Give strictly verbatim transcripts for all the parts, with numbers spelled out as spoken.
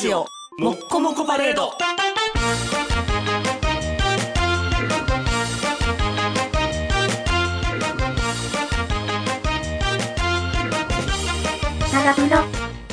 ジオもっこもこパレード。 タラプロ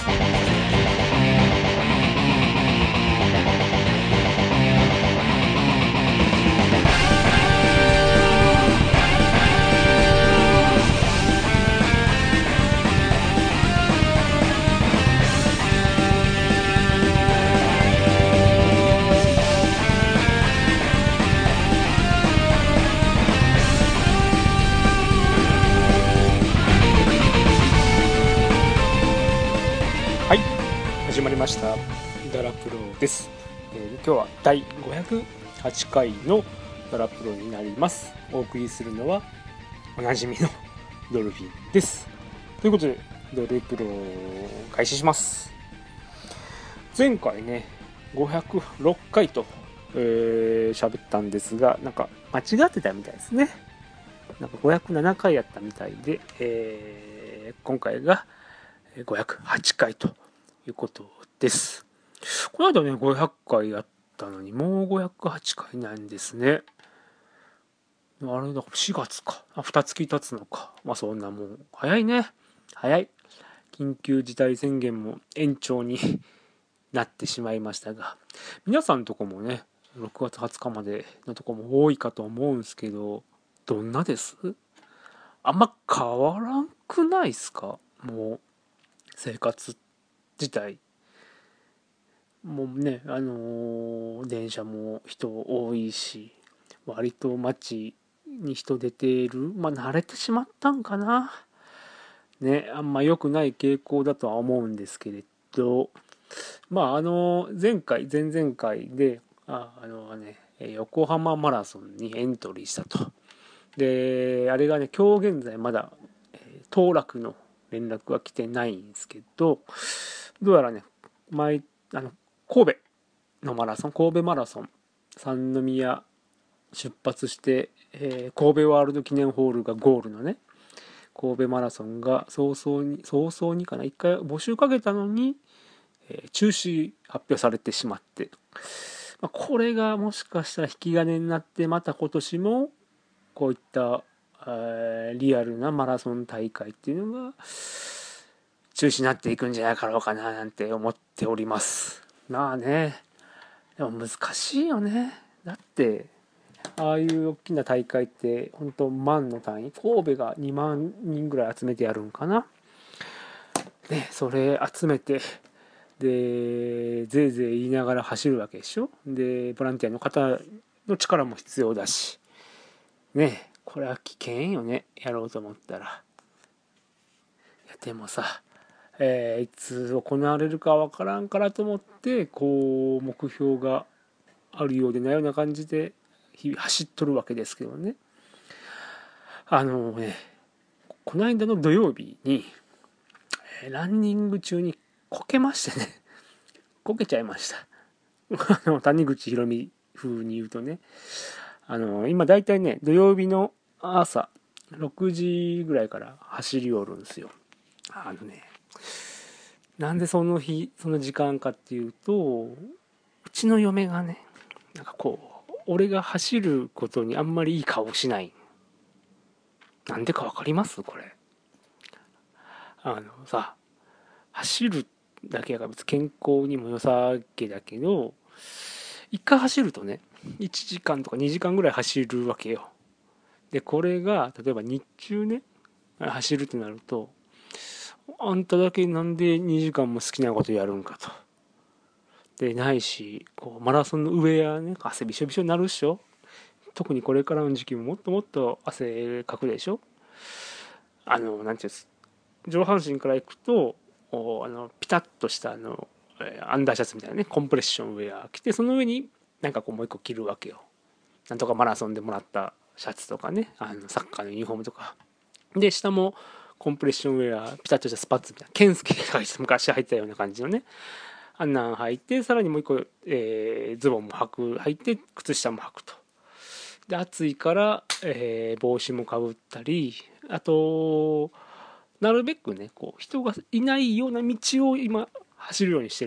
はい、始まりましたダラプロです、えー、今日はだいごひゃくはちかいのダラプロになります。お送りするのはおなじみのドルフィンです。ということでドルプロを開始します。前回ねごひゃくろっかいとえー、喋ったんですが、なんか間違ってたみたいですね。なんかごひゃくななかいやったみたいで、えー、今回がごひゃくはちかいということです。この間ねごひゃっかいやったのにもうごひゃくはちかいなんですね。あれだしがつか、あにがつ経つのか。まあそんなもん早いね。早い。緊急事態宣言も延長になってしまいましたが、皆さんのとこもねろくがつはつかまでのとこも多いかと思うんですけど、どんなです？あんま変わらんくないっすか？もう生活自体もうね、あのー電車も人多いし、割と街に人出ている、まあ慣れてしまったんかなね。あんま良くない傾向だとは思うんですけれど、まああの前回前々回でああのね横浜マラソンにエントリーしたと。であれがね今日現在まだ当落の連絡は来てないんですけど、どうやらね前あの神戸のマラソン神戸マラソン三宮出発して、えー、神戸ワールド記念ホールがゴールのね神戸マラソンが早々に早々にかな一回募集かけたのに、えー、中止発表されてしまって、まあ、これがもしかしたら引き金になってまた今年もこういった、えー、リアルなマラソン大会っていうのが中止になっていくんじゃないかろうかななんて思っております。まあねでも難しいよね。だってああいう大きな大会って本当万の単位、神戸がにまんにんぐらい集めてやるんかなね。それ集めてでぜいぜい言いながら走るわけでしょ。でボランティアの方の力も必要だしね。これは危険よね、やろうと思ったら。いやでもさ、えー、いつ行われるかわからんからと思ってこう目標があるようでないような感じで日々走っとるわけですけどね。あのねこの間の土曜日にランニング中にこけましてねこけちゃいましたあの谷口博美風に言うとね、あの今だいたいね土曜日の朝ろくじぐらいから走り寄るんですよ。あのねなんでその日その時間かっていうと、うちの嫁がねなんかこう俺が走ることにあんまりいい顔しない。なんでかわかります？これあのさ、走るだけやから別に健康にも良さげだけど、一回走るとねいちじかんとかにじかんぐらい走るわけよ。でこれが例えば日中ね走るってなると、あんただけなんでにじかんも好きなことやるんかと。でないしこうマラソンのウェアね汗びしょびしょになるっしょ。特にこれからの時期ももっともっと汗かくでしょ。あのなんていうんです、上半身からいくとあのピタッとしたあのアンダーシャツみたいなねコンプレッションウェア着て、その上になんかこうもう一個着るわけよ。なんとかマラソンでもらったシャツとかね、あのサッカーのユニフォームとかで、下もコンプレッションウェアピタッとしたスパッツみたいな、ケンスケが昔入ったような感じのね、あんなん履いて、さらにもう一個、えー、ズボンも履く履いて靴下も履くと。で暑いから、えー、帽子もかぶったり、あとなるべくねこう人がいないような道を今走るようにしてるわけ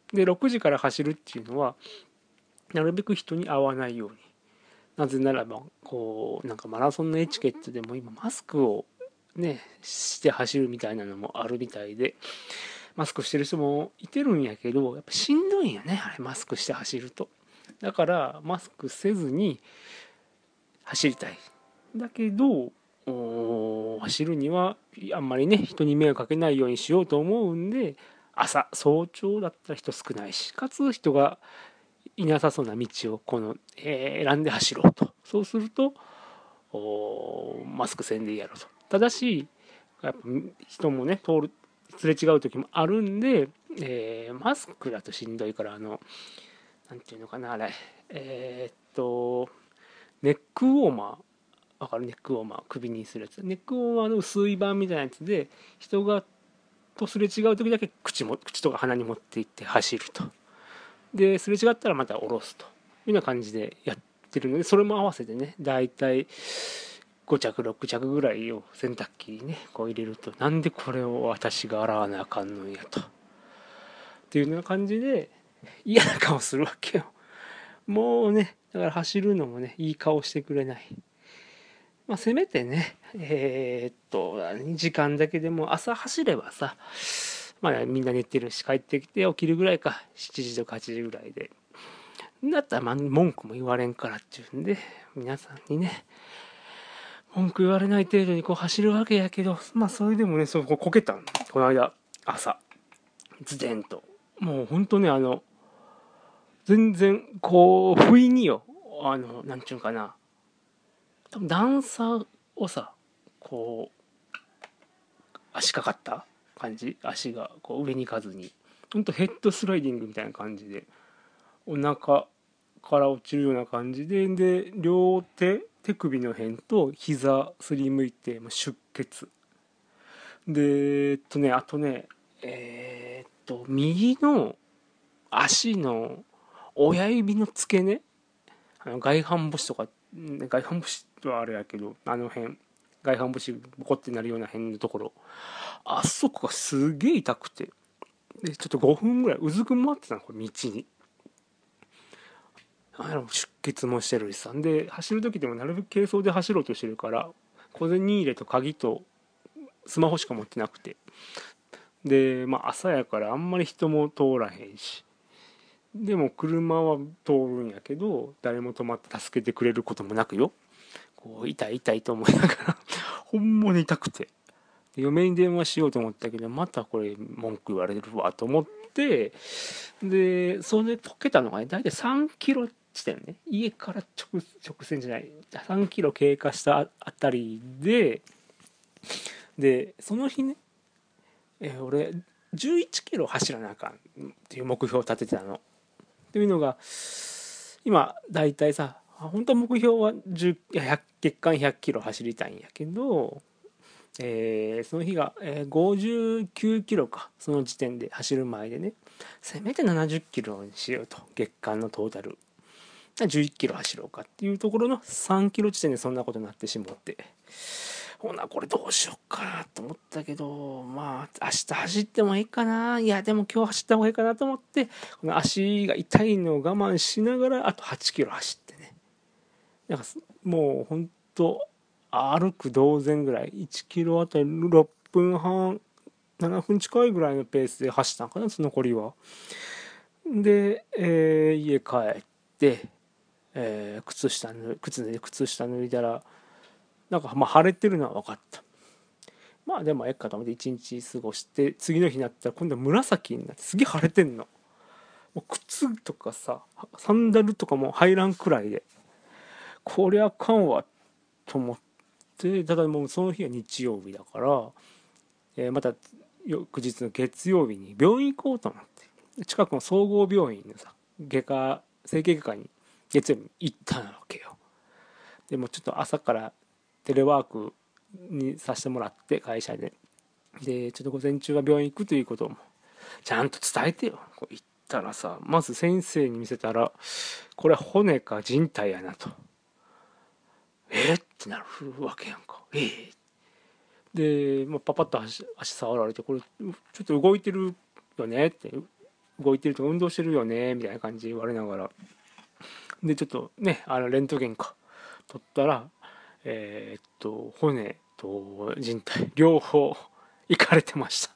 でろくじから走るっていうのはなるべく人に会わないように。なぜならばこうなんかマラソンのエチケットでも今マスクをねして走るみたいなのもあるみたいで、マスクしてる人もいてるんやけど、やっぱしんどいんよねあれマスクして走ると。だからマスクせずに走りたい。だけど走るにはあんまりね人に迷惑かけないようにしようと思うんで、朝早朝だったら人少ないし、かつ人がいなさそうな道をこの、えー選んで走ろうと。そうするとマスクせんでいいやろと。ただしやっぱ人もね通るすれ違う時もあるんで、えーマスクだとしんどいから、あのなんていうのかなあれ、えーっとネックウォーマーわかる？ネックウォーマー首にするやつ、ネックウォーマーの薄い版みたいなやつで人がとすれ違う時だけ口も口とか鼻に持っていって走ると。ですれ違ったらまた下ろすというような感じでやってるので、それも合わせてねだいたいご着ろく着ぐらいを洗濯機にねこう入れると、なんでこれを私が洗わなあかんのやとっていうような感じで嫌な顔するわけよ。もうねだから走るのもねいい顔してくれない。まあ、せめてねえー、っと時間だけでも朝走ればさ、まあみんな寝てるし帰ってきて起きるぐらいか、しちじとかはちじぐらいでだったらまあ文句も言われんからっていうんで、皆さんにね文句言われない程度にこう走るわけやけど、まあそれでもねそうこうこけたのこの間朝ズデンと。もうほんとねあの全然こう不意によ、あのなんちゅうかな、多分段差をさこう足かかった感じ、足がこう上に行かずにほんとヘッドスライディングみたいな感じでお腹から落ちるような感じで、で両手手首の辺と膝すりむいて出血で、えっとねあとねえー、っと右の足の親指の付け根、あの外反母趾とか、外反母趾はあれやけどあの辺外反母趾ボコってなるような辺のところ、あそこがすげえ痛くて、でちょっとごふんぐらいうずくまってたのこれ道に。あの出血もしてるしさ、で走る時でもなるべく軽装で走ろうとしてるから小銭入れと鍵とスマホしか持ってなくて、でまあ朝やからあんまり人も通らへんし、でも車は通るんやけど誰も止まって助けてくれることもなくよ、こう痛い痛いと思いながらほんまに痛くて、嫁に電話しようと思ったけどまたこれ文句言われるわと思って、でそれで溶けたのがね大体さんキロ地点ね、家から直直線じゃないさんキロ経過したあたりで、でその日ね、えー俺じゅういちキロ走らなあかんっていう目標を立ててたの。っていうのが今だいたいさ本当は目標はじゅういや月間ひゃっキロ走りたいんやけど、えーその日が、えーごじゅうきゅうキロか、その時点で走る前でね、せめてななじゅっキロにしようと、月間のトータルじゅういちキロ走ろうかっていうところのさんキロ地点でそんなことになってしまって、ほなこれどうしようかなと思ったけど、まあ明日走ってもいいかな、いやでも今日走った方がいいかなと思って、この足が痛いのを我慢しながらあとはちキロ走ってね、なんかもうほんと歩く同然ぐらいいちキロあたりろっぷんはんななふん近いぐらいのペースで走ったんかな、その残りは。で、えー家帰って、えー靴下脱靴で靴下脱いだらなんかまあ晴れてるのは分かった。まあでもええかと思って一日過ごして、次の日になったら今度は紫になってすげえ晴れてんの。もう靴とかさサンダルとかも入らんくらいで、こりゃあかんわと思って、ただもうその日は日曜日だから、えーまた翌日の月曜日に病院行こうと思って、近くの総合病院のさ外科整形外科に月曜日に行ったわけよ。でもちょっと朝からテレワークにさせてもらって会社で、でちょっと午前中は病院行くということもちゃんと伝えてよ。こう行ったらさ、まず先生に見せたらこれは骨か人体やなと、えー、ってなるわけやんか。えー、で、まあ、パパッと足足触られて、これちょっと動いてるよねって、 動いてるとか運動してるよねみたいな感じで言われながら、でちょっとねあのレントゲンか取ったら、えーっと骨と人体両方いかれてました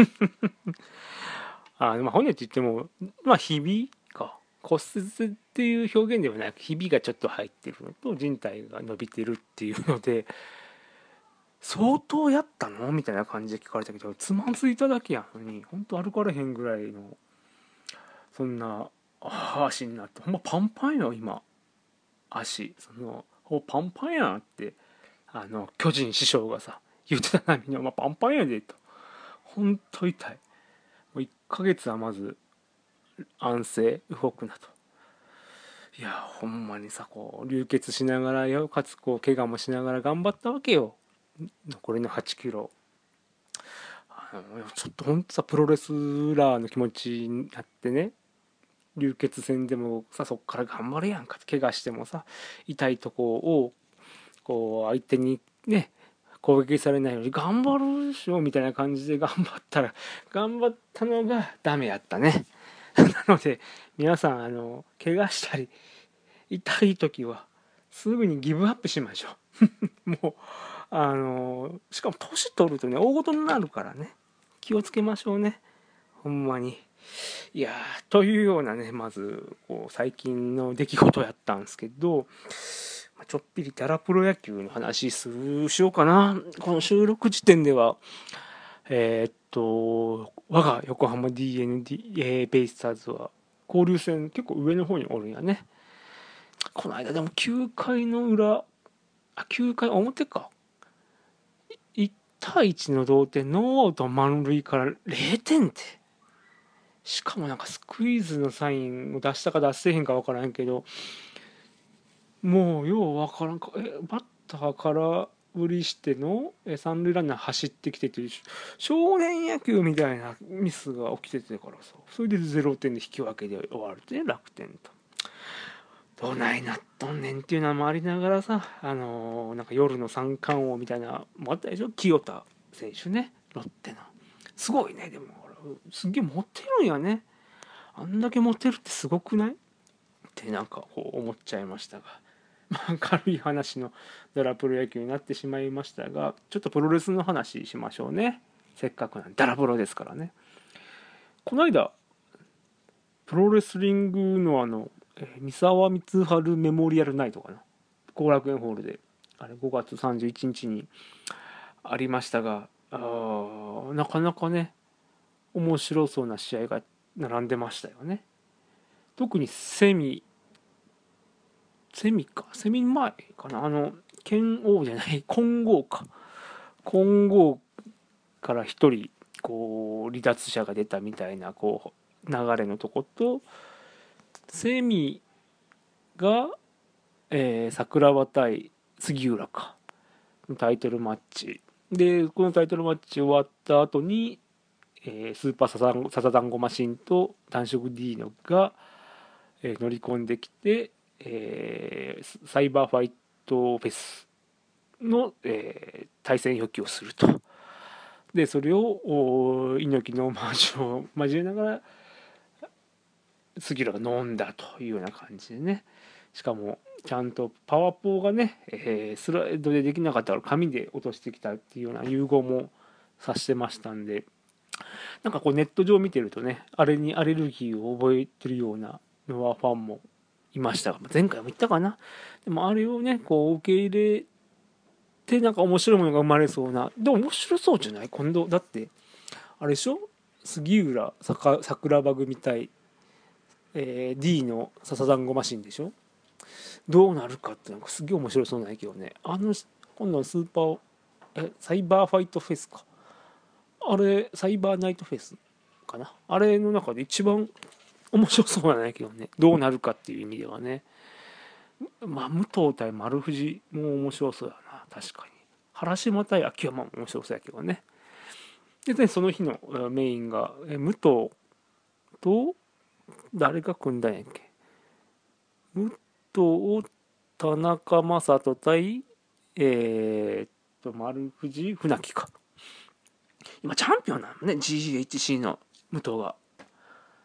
あの、まあ、骨って言ってもまあひびか骨折っていう表現ではなく、ひびがちょっと入ってるのと人体が伸びてるっていうので、相当やったのみたいな感じで聞かれたけど、つまずいただけやのに本当歩かれへんぐらいのそんな足になって、ほんまパンパンよ今足、そのほパンパンやんってあの巨人師匠がさ言ってた波に、お前パンパンやでと、ほんと痛い、もういっかげつはまず安静動くなと。いやほんまにさ、こう流血しながらよ、かつこう怪我もしながら頑張ったわけよ、残りのはちキロ。あのちょっとほんとさ、プロレスラーの気持ちになってね、流血戦でもさ、そっから頑張れやんか、怪我してもさ痛いとこをこう相手にね攻撃されないように頑張るでしょみたいな感じで頑張ったら、頑張ったのがダメやったねなので皆さん、あの怪我したり痛い時はすぐにギブアップしましょうもうあのしかも年取るとね大事になるからね、気をつけましょうね、ほんまに。いやー、というようなね、まずこう最近の出来事やったんですけど、ちょっぴりダラプロ野球の話するしようかな。この収録時点ではえーっと我が横浜 ディーエヌディー、えーベイスターズは交流戦結構上の方におるんやね。この間でもきゅうかいの裏、あきゅうかい表か、いち対いちの同点、ノーアウト満塁かられいてんって、しかもなんかスクイズのサインを出したか出せへんか分からんけど、もうよう分からんか、えバッターから売りしてのえ三塁ランナー走ってきてという少年野球みたいなミスが起きててからさ、それでゼロてんで引き分けで終わるってね、楽天と。どないなっとんねんっていうのもありながらさ、あのーなんか夜の三冠王みたいなもあったでしょ、清田選手ね、ロッテの。すごいね、でもすっげえ持ってるんやね、あんだけ持ってるってすごくないってなんかこう思っちゃいましたが、まあ軽い話のドラプロ野球になってしまいましたが、ちょっとプロレスの話しましょうね、せっかくなんでダラプロですからね。この間プロレスリングのあの三沢光晴メモリアルナイトかな、後楽園ホールであれごがつさんじゅういちにちにありましたが、あなかなかね面白そうな試合が並んでましたよね。特にセミセミかセミ前かな、あの剣王じゃない金剛か、金剛から一人こう離脱者が出たみたいなこう流れのとこと、セミが、えー、桜庭対杉浦かのタイトルマッチで、このタイトルマッチ終わった後に、えー、スーパーサザンサザダンゴマシンと男色ディーノが、えー乗り込んできて、えーサイバーファイトフェスの、えー対戦予期をすると。でそれをお猪木のオマージュを交えながら杉浦が飲んだというような感じでね、しかもちゃんとパワーポーがね、えースライドでできなかったから紙で落としてきたっていうような融合もさしてましたんで、なんかこうネット上見てるとね、あれにアレルギーを覚えてるようなのはファンもいましたが、前回も言ったかな。でもあれをねこう受け入れて、なんか面白いものが生まれそうな、でも面白そうじゃない今度だって、あれでしょ、杉浦桜庭組対、えー、D の笹団子マシンでしょ、どうなるかってなんかすげえ面白そうないけどね。あの今度のスーパーえサイバーファイトフェスか、あれサイバーナイトフェスかな、あれの中で一番面白そうなんやけどね、どうなるかっていう意味ではね。まあ武藤対丸藤も面白そうやな、確かに。原島対秋山も面白そうやけどね。でね、その日のメインがえ武藤と誰が組んだんやっけ、武藤田中将人対えー、っと丸藤船木か、今チャンピオンなのね ジーエイチシー の武藤が。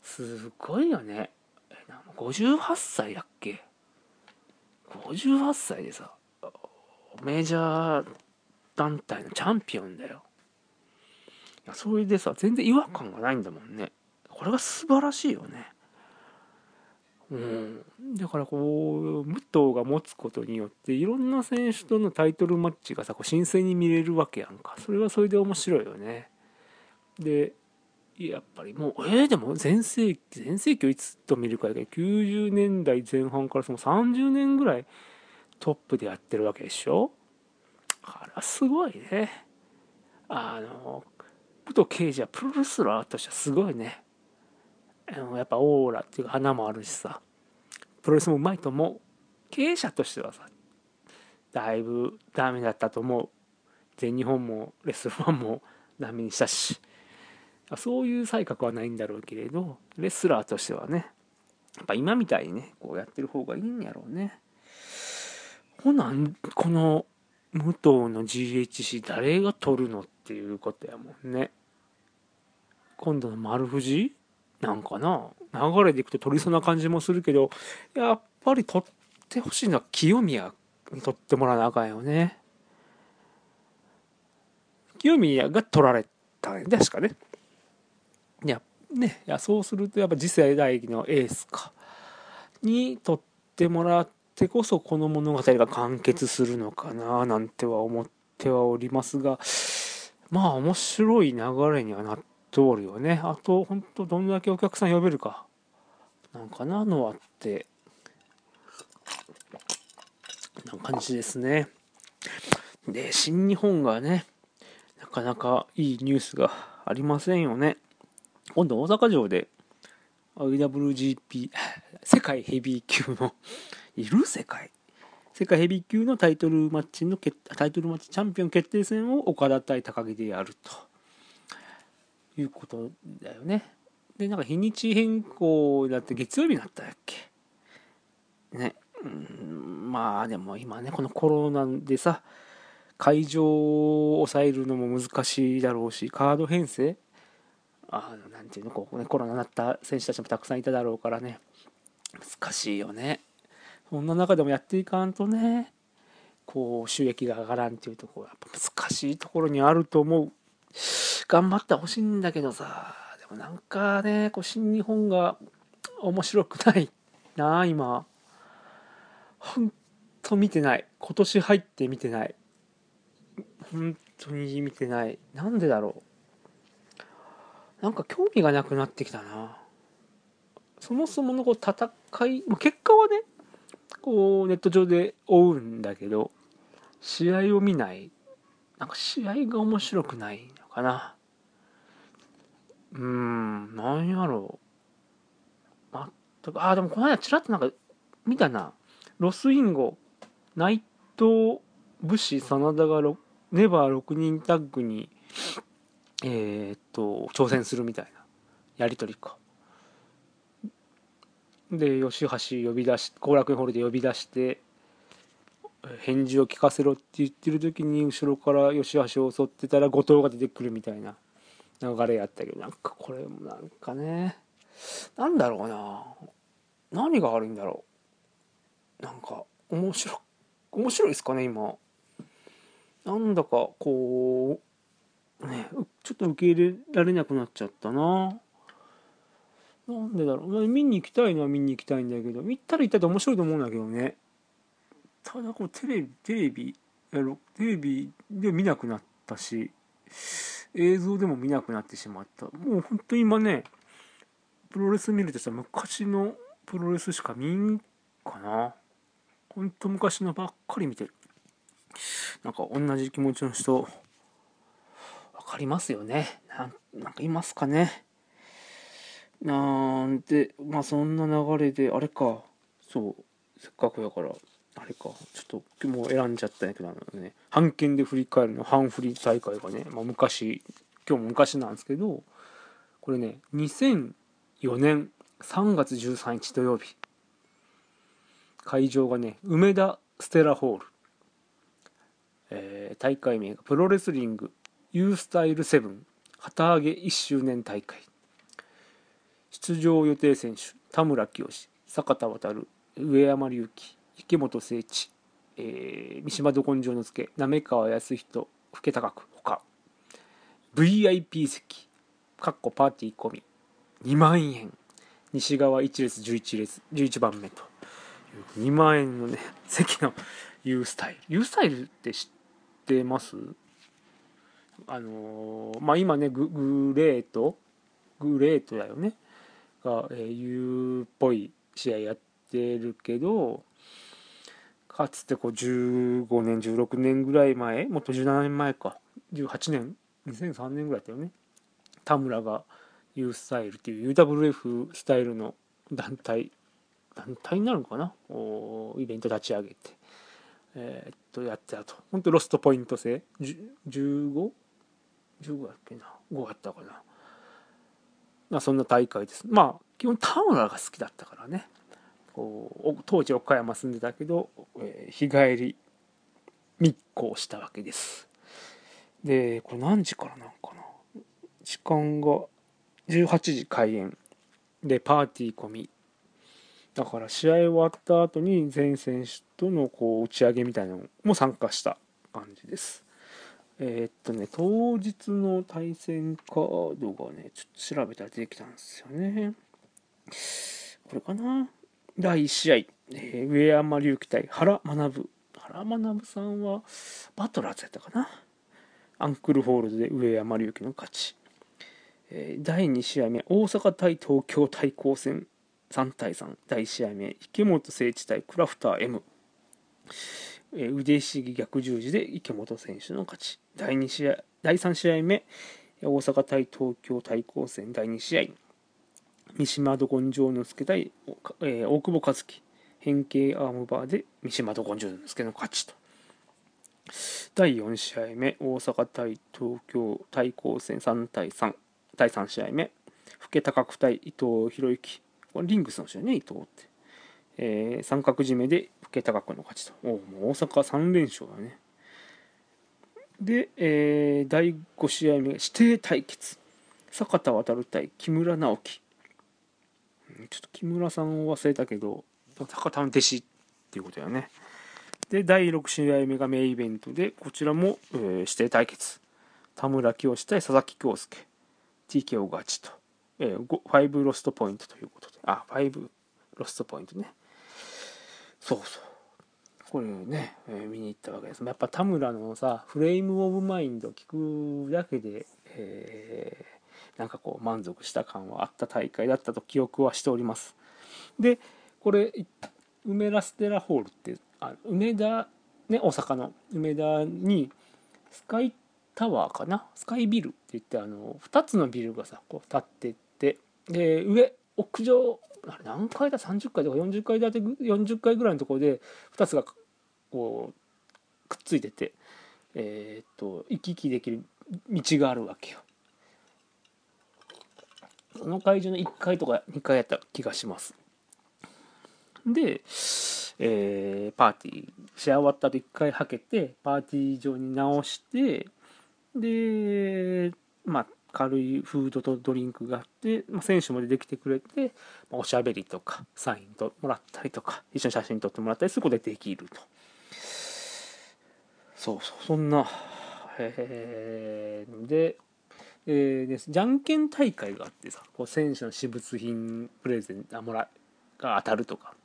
すごいよね。ごじゅうはっさいだっけ。ごじゅうはっさいでさ、メジャー団体のチャンピオンだよ。いや、それでさ、全然違和感がないんだもんね。これが素晴らしいよね。うん、だからこう武藤が持つことによっていろんな選手とのタイトルマッチがさこう新鮮に見れるわけやんか。それはそれで面白いよね。でやっぱりもうえー、でも全盛期全盛期をいつと見るかだけどきゅうじゅうねんだいぜん半からそのさんじゅうねんぐらいトップでやってるわけでしょ。あれはすごいね。あの武藤敬司はプロレスラーとしてはすごいね。あのやっぱオーラっていうか花もあるしさ、プロレスもうまいと思う。経営者としてはさだいぶダメだったと思う。全日本もレスラーもダメにしたし、そういう才覚はないんだろうけれどレスラーとしてはねやっぱ今みたいにねこうやってる方がいいんやろうね。ほなんこの武藤の ジーエイチシー 誰が取るのっていうことやもんね。今度の丸藤なんかな、流れでいくと取りそうな感じもするけど、やっぱり取ってほしいのは清宮に取ってもらわなあかんよね。清宮が取られたんですかね。いやね、いやそうするとやっぱ次世代のエースかに取ってもらってこそこの物語が完結するのかななんては思ってはおりますが、まあ面白い流れにはなっておるよね。あと本当どんだけお客さん呼べるかなんかなのあってな感じですね。で新日本がねなかなかいいニュースがありませんよね。今度大阪城で アイダブリュージーピー 世界ヘビー級のいる世界世界ヘビー級のタイトルマッチのタイトルマッチチャンピオン決定戦を岡田対高木でやるということだよね。でなんか日にち変更だって月曜日になったっけね。うん、まあでも今ねこのコロナでさ会場を抑えるのも難しいだろうし、カード編成あのなんていうのこう、ね、コロナになった選手たちもたくさんいただろうからね難しいよね。そんな中でもやっていかんとねこう収益が上がらんっていうところやっぱ難しいところにあると思う。頑張ってほしいんだけどさ、でもなんかねこう新日本が面白くないな今。ほんと見てない。今年入って見てない。本当に見てない。なんでだろう。なんか興味がなくなってきたな。そもそものこう戦い、結果はね、こうネット上で追うんだけど、試合を見ない。なんか試合が面白くないのかな。うーん、なんやろう。全く、あ、でもこの間ちらっとなんか見たな。ロスインゴ、内藤、武士、真田がネバーろくにんタッグに、えー、っと、挑戦するみたいなやりとりか。で、吉橋呼び出し、後楽園ホールで呼び出して、返事を聞かせろって言ってる時に、後ろから吉橋を襲ってたら後藤が出てくるみたいな流れやったけど、なんかこれもなんかね、なんだろうな。何が悪いんだろう。なんか、面白い、面白いですかね、今。なんだか、こう、ね、ちょっと受け入れられなくなっちゃったな。なんでだろう。見に行きたいのは見に行きたいんだけど、見たら行ったら面白いと思うんだけどね。ただこうテレビ、テレビ、やろテレビで見なくなったし、映像でも見なくなってしまった。もう本当に今ね、プロレス見るとしたら昔のプロレスしか見んかな。ほんと昔のばっかり見てる。なんか同じ気持ちの人、わかりますよね。なんなんかいますかね。なんで、まあそんな流れで、あれか、そう、せっかくやから、あれか、ちょっともう選んじゃったんやけど、あのね、版権で振り返るの、半振り大会がね、まあ昔、今日も昔なんですけど、これね、にせんよねんさんがつじゅうさんにち土曜日、会場がね、梅田ステラホール、えー大会名がプロレスリング U スタイルセブン旗揚げいっしゅうねん大会。 出場予定選手田村清、坂田渉、上山隆輝、池本誠一、えー、三島ど根性之助、滑川康人、福高くほか ブイアイピー 席かっこパーティー込みにまんえん、西側いち列じゅういち列じゅういちばんめというにまんえんのね席の U スタイル U スタイルって知ってます？あのー、まあ今ねググレートグレートだよねが、えー、U っぽい試合やってるけど、かつてこうじゅうごねんじゅうろくねんぐらい前、もっとじゅうななねんまえか、じゅうはちねんにせんさんねんぐらいだよね、田村が U スタイルっていう ユーダブリューエフ スタイルの団体団体になるのかな、イベント立ち上げて、えー、っとやってたと。本当ロストポイント制 じゅうご?じゅうご だっけな、ごだったかな、まあ、そんな大会です。まあ基本田村が好きだったからね、こう当時岡山住んでたけど、えー、日帰り密航したわけです。でこれ何時からなんかな、時間がじゅうはちじ開演でパーティー込みだから、試合終わった後に全選手とのこう打ち上げみたいなのも参加した感じです。えー、っとね当日の対戦カードがねちょっと調べたら出てきたんですよね。これかな、だいいち試合、えー、上山隆輝対原学。原学さんはバトラーズやったかな。アンクルホールドで上山隆輝の勝ち。えー、だいに試合目、大阪対東京対抗戦さんたいさん。だいいち試合目、池本誠一対クラフター M。えー、腕ひしぎ逆十字で池本選手の勝ち。だいに試合だいさん試合目、大阪対東京対抗戦だいに試合、三島ど根性之助対、えー、大久保和樹。変形アームバーで三島ど根性之助の勝ちと。だいよん試合目、大阪対東京対抗戦さんたいさん。だいさん試合目、福高久対伊藤博之。これリングスの試合ね、伊藤って。えー、三角締めで福高久の勝ちと。おもう大阪さん連勝だね。で、えー、だいご試合目、指定対決。坂田渉対木村直樹。ちょっと木村さんを忘れたけど、坂田の弟子っていうことだよね。で、だいろく試合目がメインイベントで、こちらも、えー、指定対決。田村清対佐々木恭介。ティーケーオー 勝ちと。えー、ごロストポイントということで。あ、ごロストポイントね。そうそう。これね、えー、見に行ったわけです。やっぱ田村のさ、フレームオブマインドを聞くだけで、えー、なんかこう満足した感はあった大会だったと記憶はしております。で、これ、梅ラステラホールって、あ梅田、ね、大阪の梅田にスカイタワーかな、スカイビルって言って、あのふたつのビルがさこう建ってって、で上屋上あれ何階ださんじゅっかいとかよんじゅっかい建てよんじゅっかいぐらいのところでふたつがこうくっついてて、えー、っと行き来できる道があるわけよ。その会場のいっかいとかにかいやった気がします。で、えー、パーティー試合終わった後いっかいはけてパーティー場に直して、でまあ軽いフードとドリンクがあって、まあ、選手も出てきてくれて、まあ、おしゃべりとかサインともらったりとか一緒に写真撮ってもらったりすることでできると。そうそうそんな、えー、で、えー、ですじゃんけん大会があってさ、こう選手の私物品プレゼントもらが当たるとか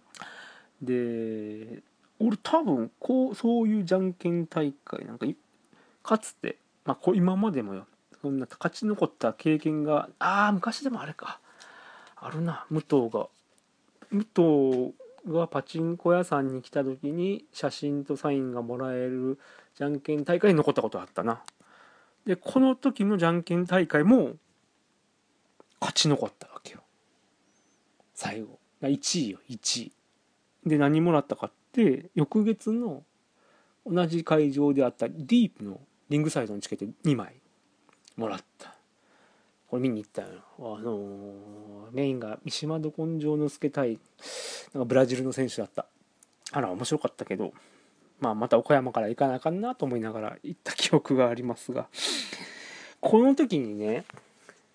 で、俺多分こうそういうじゃんけん大会なんかかつて、まあ、こ今までもよそんな勝ち残った経験が、ああ昔でもあれかあるな。武藤が武藤がパチンコ屋さんに来た時に写真とサインがもらえるじゃんけん大会に残ったことあったな。でこの時のじゃんけん大会も勝ち残ったわけよ最後。いちいよいちいで、何もらったかって翌月の同じ会場であったディープのリングサイドのチケットにまいもらった。これ見に行ったよ。あのー、メインが三島ど根性之助対なんかブラジルの選手だった。あら面白かったけど、まあまた岡山から行かなあかんなと思いながら行った記憶がありますが、この時にね、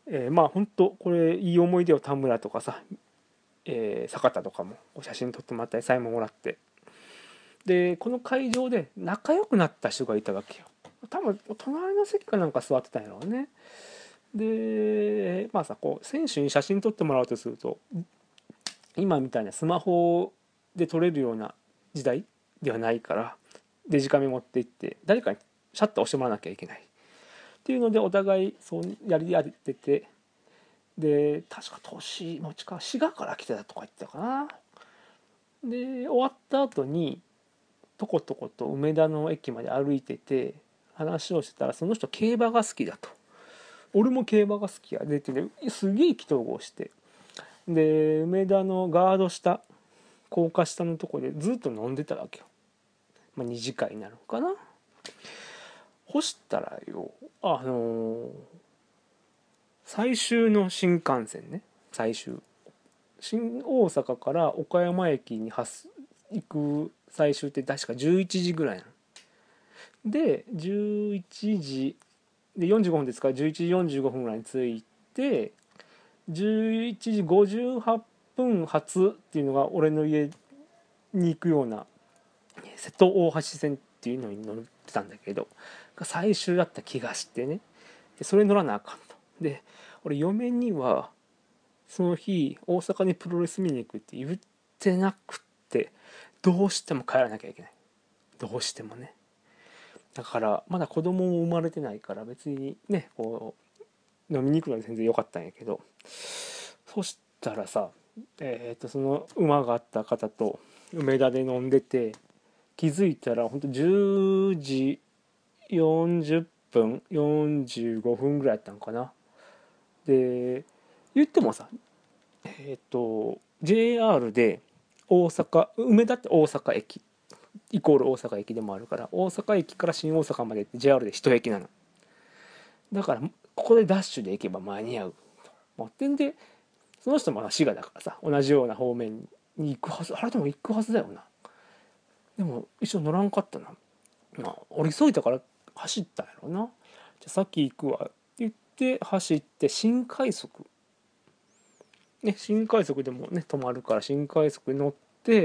えーまあ本当これいい思い出を田村とかさ、えー坂田とかも写真撮ってもらったりサインももらって、でこの会場で仲良くなった人がいたわけよ。多分隣の席かなんか座ってたんやろうね。でまあさ、こう選手に写真撮ってもらおうとすると今みたいなスマホで撮れるような時代ではないから、デジカメ持って行って誰かにシャッター押してもらわなきゃいけないっていうので、お互いそうやりやってて、で確か年の近滋賀から来てたとか言ってたかな。で終わった後にとことこと梅田の駅まで歩いてて話をしてたら、その人競馬が好きだと、俺も競馬が好きやでってね、すげえ意気投合して、で梅田のガード下、高架下のとこでずっと飲んでたわけよ。まあ、に次会になるのかな。ほしたらよ、あのー最終の新幹線ね、最終新大阪から岡山駅に発行く最終って確かじゅういちじぐらいなので、じゅういちじでよんじゅうごふんですから、じゅういちじよんじゅうごふんぐらいに着いて、じゅういちじごじゅうはっぷん発っていうのが俺の家に行くような瀬戸大橋線っていうのに乗ってたんだけど、最終だった気がしてね、それ乗らなあかんと。で俺嫁にはその日大阪にプロレス見に行くって言ってなくって、どうしても帰らなきゃいけない、どうしてもね。だからまだ子供も生まれてないから別にね、こう飲みに行くのは全然良かったんやけど、そしたらさ、えー、とその馬があった方と梅田で飲んでて、気づいたらほんとじゅうじよんじゅっぷんよんじゅうごふんぐらいやったのかな。で言ってもさ、えっ、と ジェイアール で大阪梅田って大阪駅イコール大阪駅でもあるから、大阪駅から新大阪までって ジェイアール で一駅なの。だからここでダッシュで行けば間に合うと思ってんで、その人も滋賀だからさ、同じような方面に行くはず、あれでも行くはずだよな。でも一緒乗らんかったな。まあ俺急いだから走ったんやろうな。じゃあ先行くわって言って走って、新快速ね、新快速でもね止まるから新快速に乗って、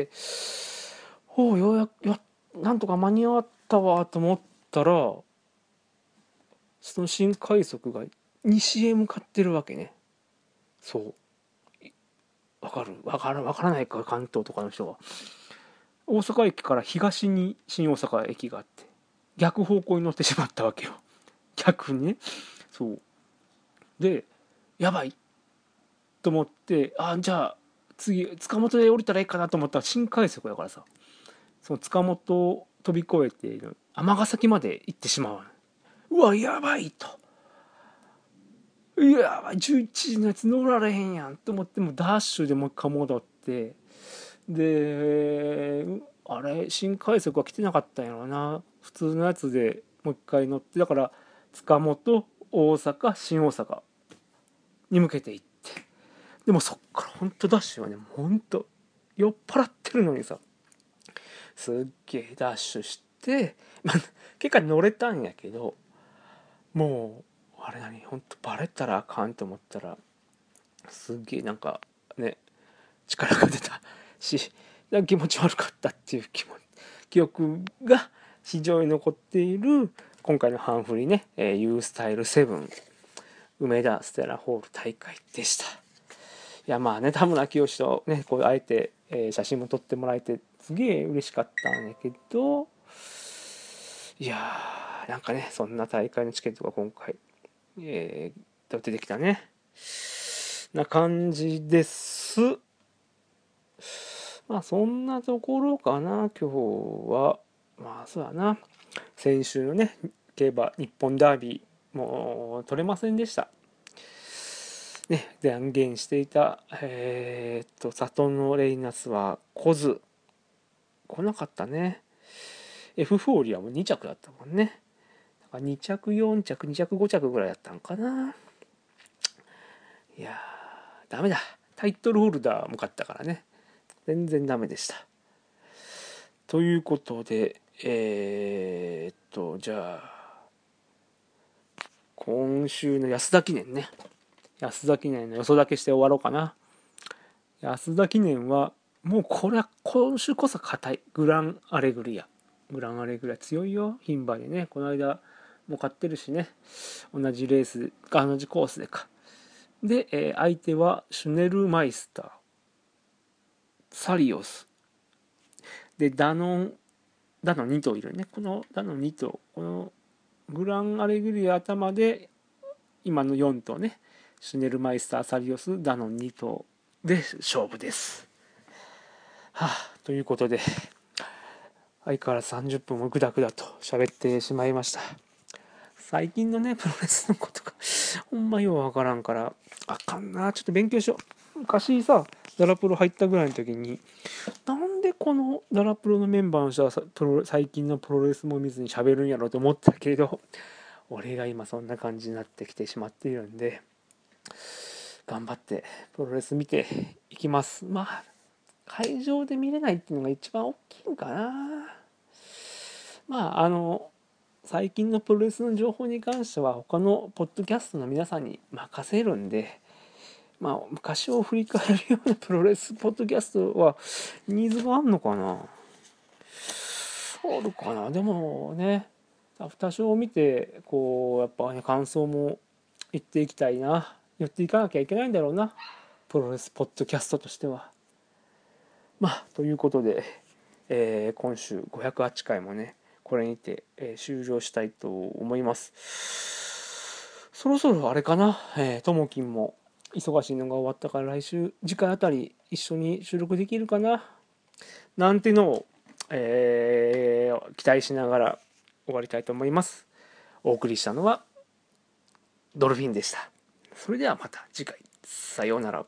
おおようやくやなんとか間に合ったわと思ったら、その新快速が西へ向かってるわけね。そうわかるわからわからないか、関東とかの人は。大阪駅から東に新大阪駅があって、逆方向に乗ってしまったわけよ、逆にね。そうでやばいと思って、あじゃあ次塚本で降りたらいいかなと思ったら、新快速だからさ、その塚本を飛び越えている尼崎まで行ってしまう。うわやばいと、いやじゅういちじのやつ乗られへんやんと思って、もダッシュでもう一回戻って、であれ新快速は来てなかったんやろうな、普通のやつでもう一回乗って、だから塚本大阪新大阪に向けて行って、でもそっからほんとダッシュはね、ほんと酔っ払ってるのにさ、すっげえダッシュして、まあ、結果乗れたんやけど、もうあれ何ほんとバレたらあかんと思ったら、すっげえなんかね力が出たし、気持ち悪かったっていう気も記憶が非常に残っている今回のハンフリーね、えー、ユースタイルセブン梅田ステラホール大会でした。いやまあね、田村清とねこうあえて、えー、写真も撮ってもらえてすげえ嬉しかったんやけど、いやーなんかね、そんな大会のチケットが今回、えー、出てきたねな感じです。まあそんなところかな今日は。まあそうだな、先週のね競馬日本ダービーもう取れませんでしたね。断言していたえー、っとサトノレイナスは来ず、来なかったね。エフフォーリアもに着だったもんね。だからに着よん着に着ご着ぐらいだったんかな。いやーダメだ、タイトルホルダーも勝ったからね、全然ダメでした。ということでえー、っとじゃあ今週の安田記念ね、 安田記念の予想だけして終わろうかな。安田記念はもうこれは今週こそ硬い。グランアレグリアグランアレグリア強いよ。牝馬でね、この間も勝ってるしね、同じレースか同じコースでかで、えー、相手はシュネルマイスター、サリオスで、ダノンダノンに頭いるね。このダノンに頭、このグランアレグリア頭で今のよん頭ね、シュネルマイスター、サリオス、ダノンに頭で勝負です。はあ、ということで相変わらずさんじゅっぷんもグダグダと喋ってしまいました。最近のねプロレスのことがほんまようわからんからあかんな。ちょっと勉強しよう。昔さダラプロ入ったぐらいの時になんでこのダラプロのメンバーの人はプロ最近のプロレスも見ずに喋るんやろうと思ったけれど、俺が今そんな感じになってきてしまっているんで頑張ってプロレス見ていきます。まあ会場で見れないっていうのが一番大きいんかな。まああの最近のプロレスの情報に関しては他のポッドキャストの皆さんに任せるんで、まあ昔を振り返るようなプロレスポッドキャストはニーズがあるのかな、あるかな。でもねアフターショーを見てこうやっぱね感想も言っていきたいな、言っていかなきゃいけないんだろうな、プロレスポッドキャストとしては。まあということで、えー、今週ごひゃくはちかいもねこれにて、えー、終了したいと思います。そろそろあれかな、えー、ともきんも忙しいのが終わったから来週次回あたり一緒に収録できるかななんてのを、えー、期待しながら終わりたいと思います。お送りしたのはドルフィンでした。それではまた次回、さようなら。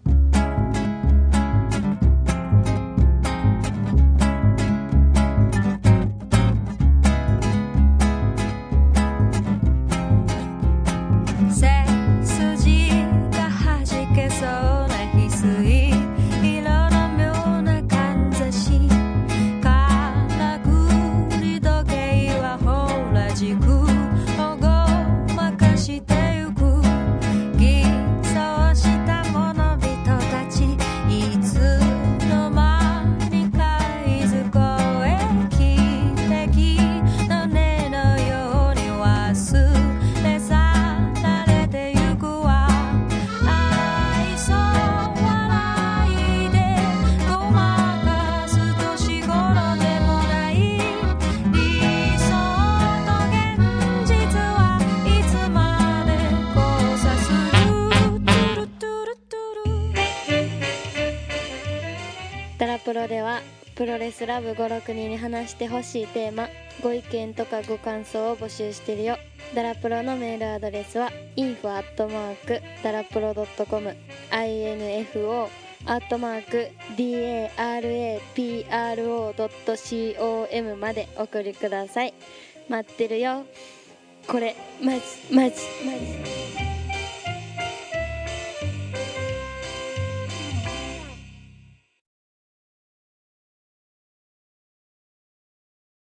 ダラプロではプロレスラブごろくにんに話してほしいテーマ、ご意見とかご感想を募集してるよ。ダラプロのメールアドレスは インフォ アットマーク ダラプロ ドットコム インフォ アットマーク ダラプロ ドットコム までお送りください。待ってるよ。これマジマジマジ